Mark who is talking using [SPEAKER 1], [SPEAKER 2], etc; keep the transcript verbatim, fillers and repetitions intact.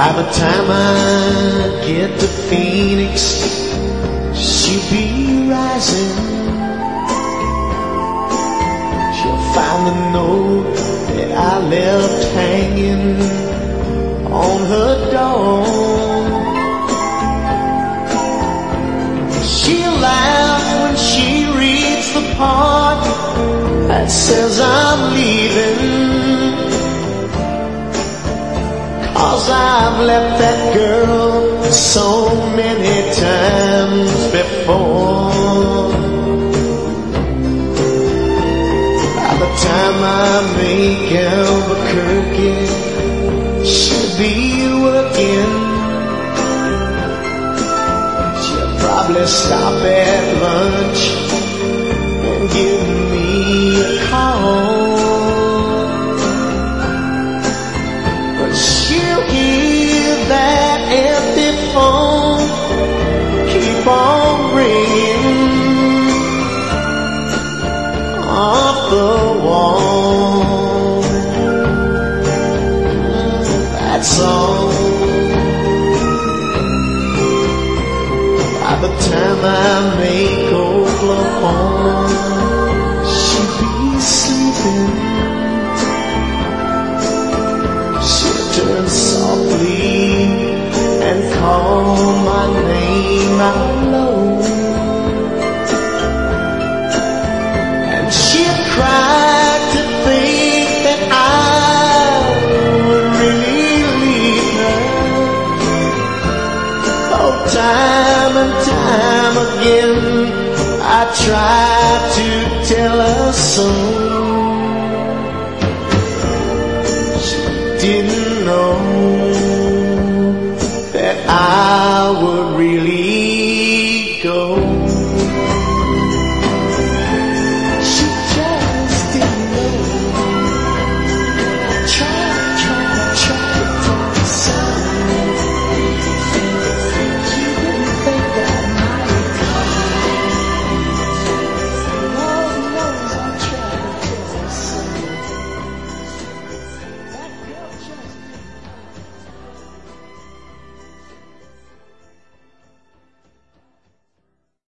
[SPEAKER 1] By the time I get to Phoenix, she'll be rising. She'll find the note that I left hanging on her door. She'll laugh when she reads the part that says I'm leaving. 'Cause I've left that girl so many times before. By the time I make Albuquerque, she'll be working. She'll probably stop at lunch and give me a call. She'll hear that empty phone keep on ringing off the wall. That's all. By the time I make Oklahoma, she'll be sleeping. Turn softly and call my name out low, and she'll cry to think that I would really leave her. Oh, time and time again I try to tell her so. Didn't know that I would really